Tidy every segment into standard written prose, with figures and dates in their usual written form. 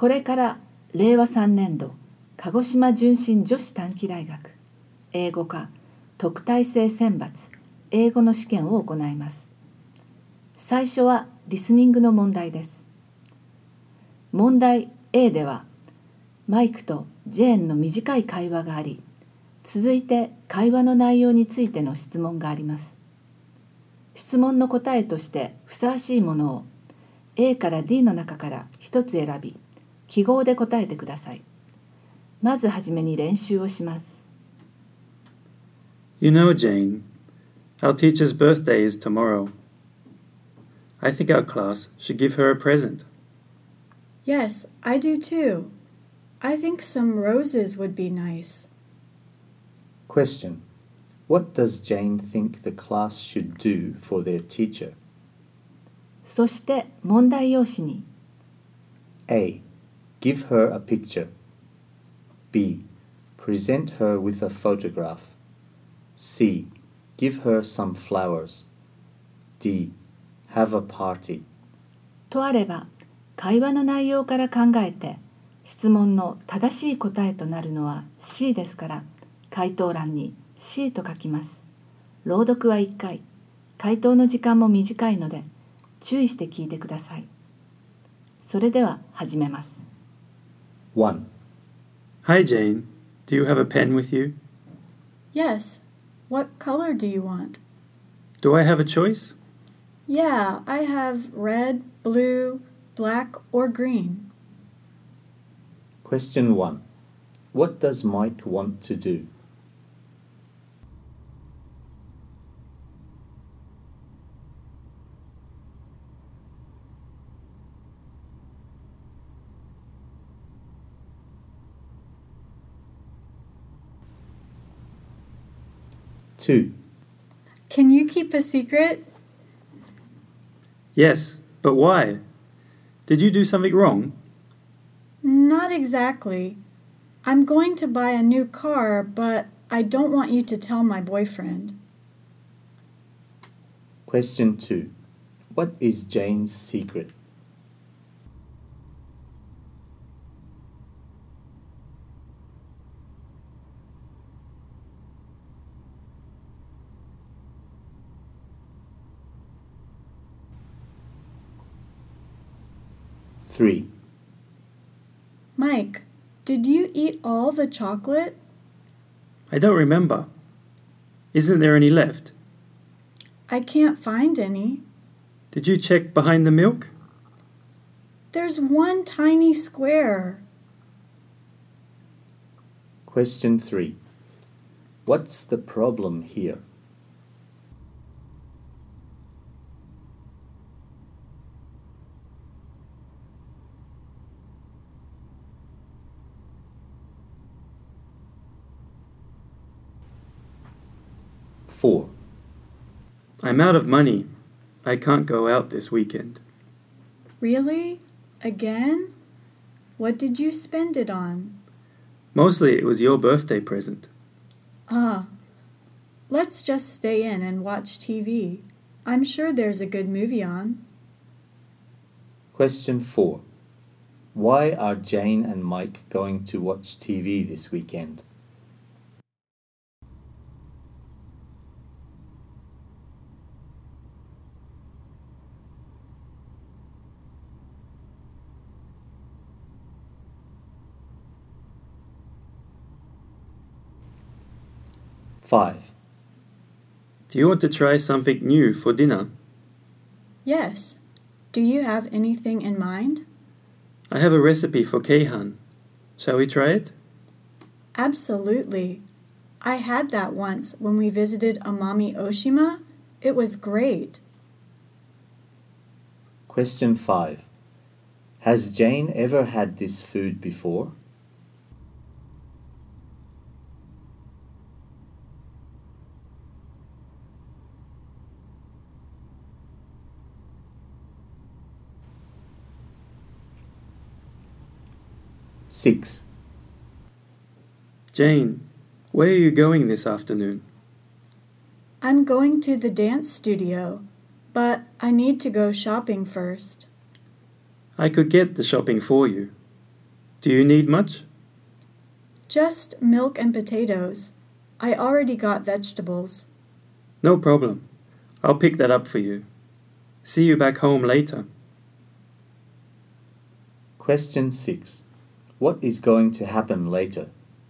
これから令和3年度鹿児島純真女子短期大学英語科特待生選抜英語の試験を行います。最初はリスニングの問題です。問題 A ではマイクとジェーンの短い会話があり、続いて会話の内容についての質問があります。質問の答えとしてふさわしいものを A から D の中から一つ選び、記号で答えてください。まずはじめに練習をします。 You know, Jane, our teacher's birthday is tomorrow. I think our class should give her a present. Yes, I do too. I think some roses would be nice. Question. What does Jane think the class should do for their teacher? そして問題用紙に A. Give her a picture. B. Present her with a photograph. C. Give her some flowers. D. Have a party. とあれば、会話の内容から考えて、質問の正しい答えとなるのは C ですから、回答欄に C と書きます。朗読は1回、回答の時間も短いので、注意して聞いてください。それでは始めます。 1. Hi, Jane. Do you have a pen with you? Yes. What color do you want? Do I have a choice? Yeah, I have red, blue, black, or green. Question 1. What does Mike want to do? Two. Can you keep a secret? Yes, but why? Did you do something wrong? Not exactly. I'm going to buy a new car, but I don't want you to tell my boyfriend. Question 2. What is Jane's secret? Three. Mike, did you eat all the chocolate? I don't remember. Isn't there any left? I can't find any. Did you check behind the milk? There's one tiny square. Question 3. What's the problem here? Four. I'm out of money. I can't go out this weekend. Really? Again? What did you spend it on? Mostly it was your birthday present. Ah, let's just stay in and watch TV. I'm sure there's a good movie on. Question 4. Why are Jane and Mike going to watch TV this weekend? Five. Do you want to try something new for dinner? Yes. Do you have anything in mind? I have a recipe for keihan. Shall we try it? Absolutely. I had that once when we visited Amami Oshima. It was great. Question 5. Has Jane ever had this food before? Six. Jane, where are you going this afternoon? I'm going to the dance studio, but I need to go shopping first. I could get the shopping for you. Do you need much? Just milk and potatoes. I already got vegetables. No problem. I'll pick that up for you. See you back home later. Question 6. What is going to happen later?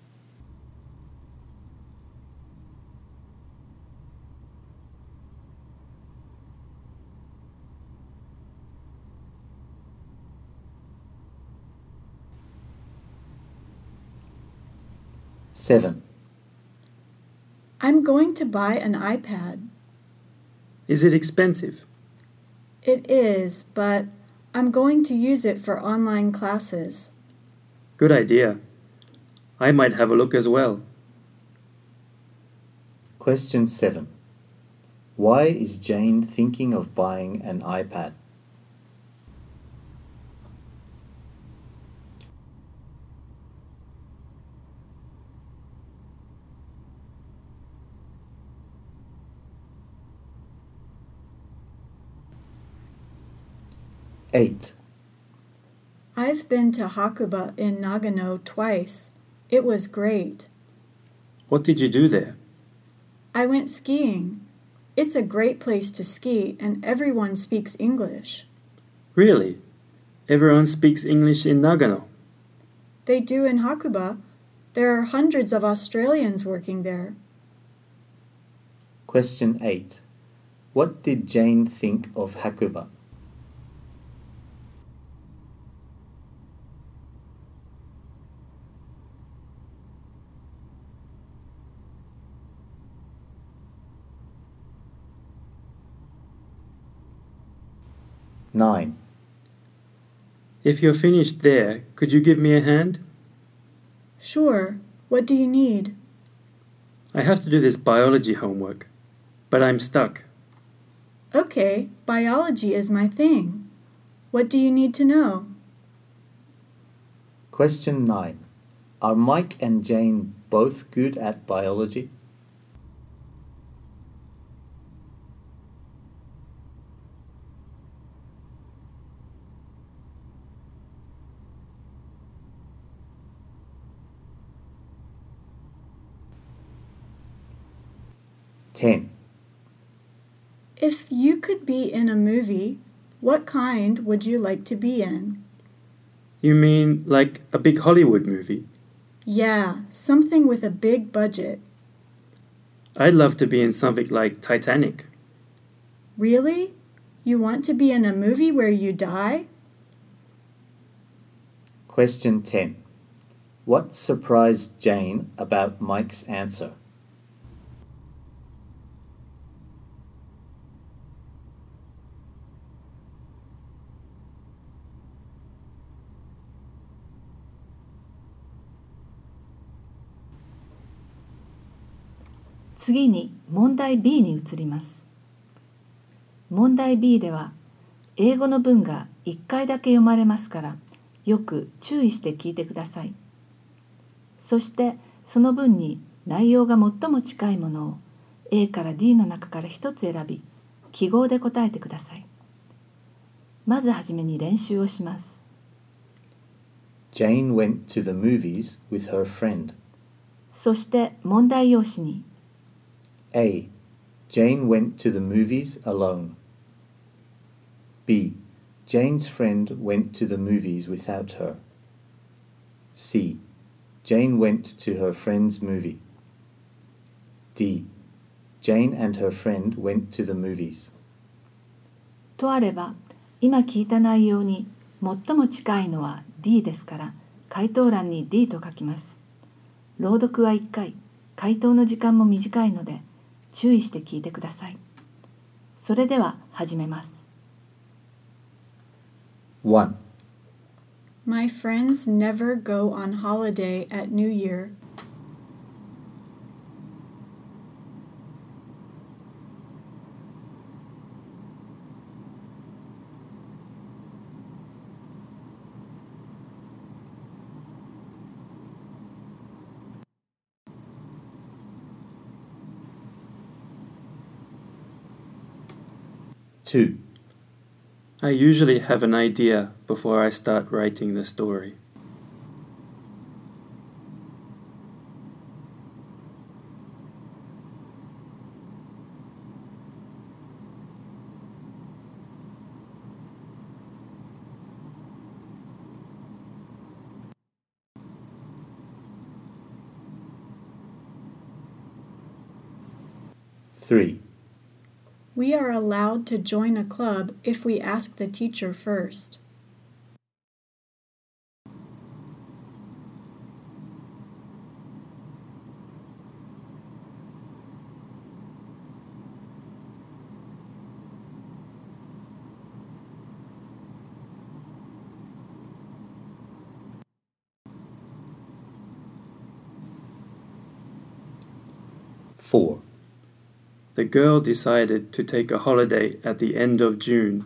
Seven. I'm going to buy an iPad. Is it expensive? It is, but I'm going to use it for online classes. Good idea. I might have a look as well. Question 7. Why is Jane thinking of buying an iPad? Eight. I've been to Hakuba in Nagano twice. It was great. What did you do there? I went skiing. It's a great place to ski and everyone speaks English. Really? Everyone speaks English in Nagano? They do in Hakuba. There are hundreds of Australians working there. Question 8. What did Jane think of Hakuba? Nine. If you're finished there, could you give me a hand? Sure. What do you need? I have to do this biology homework, but I'm stuck. Okay, biology is my thing. What do you need to know? Question 9. Are Mike and Jane both good at biology? Ten. If you could be in a movie, what kind would you like to be in? You mean like a big Hollywood movie? Yeah, something with a big budget. I'd love to be in something like Titanic. Really? You want to be in a movie where you die? Question 10. What surprised Jane about Mike's answer? 次に問題 B に移ります。問題 B では英語の文が1回だけ読まれますからよく注意して聞いてください。そしてその文に内容が最も近いものを A から D の中から一つ選び記号で答えてください。まずはじめに練習をします。 Jane went to the movies with her friend. そして問題用紙に A. Jane went to the movies alone. B. Jane's friend went to the movies without her. C. Jane went to her friend's movie. D. Jane and her friend went to the movies. とあれば今聞いた内容に最も近いのは D ですから回答欄に D と書きます。朗読は1回、回答の時間も短いので注意して聞いてください。それでは始めます。 1. My friends never go on holiday at New Year. Two. I usually have an idea before I start writing the story. 3. We are allowed to join a club if we ask the teacher first. Four. The girl decided to take a holiday at the end of June.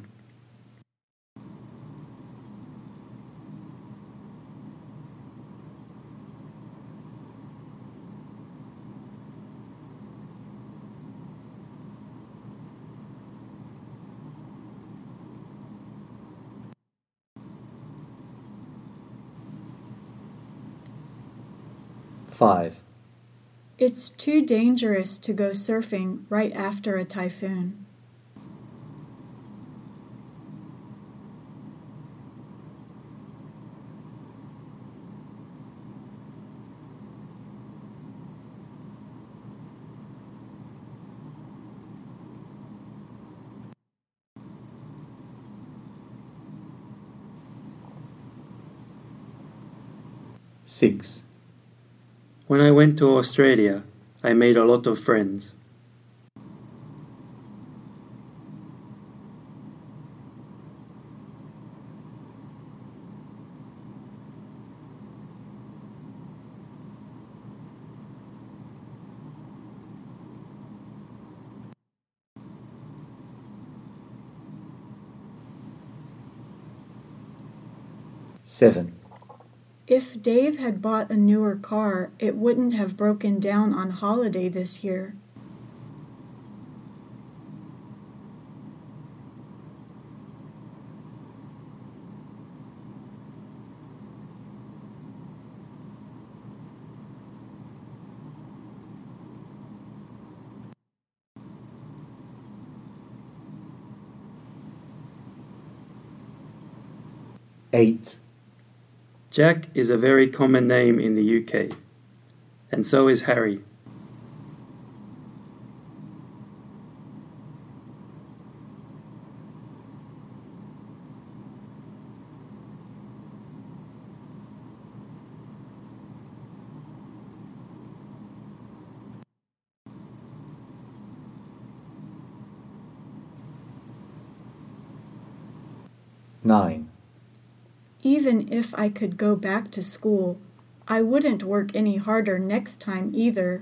Five. It's too dangerous to go surfing right after a typhoon. Six. When I went to Australia, I made a lot of friends. Seven. If Dave had bought a newer car, it wouldn't have broken down on holiday this year. Eight. Jack is a very common name in the UK, and so is Harry. Nine. Even if I could go back to school, I wouldn't work any harder next time either.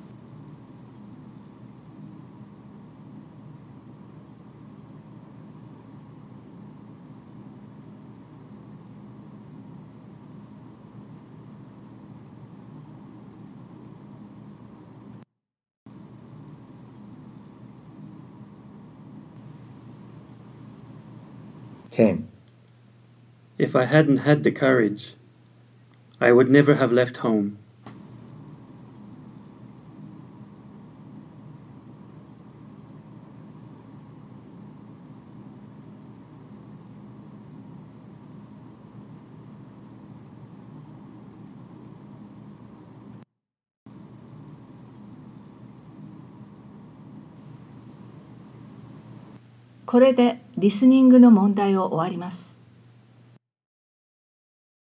Ten. If I hadn't had the courage, I would never have left home. これでリスニングの問題を終わります。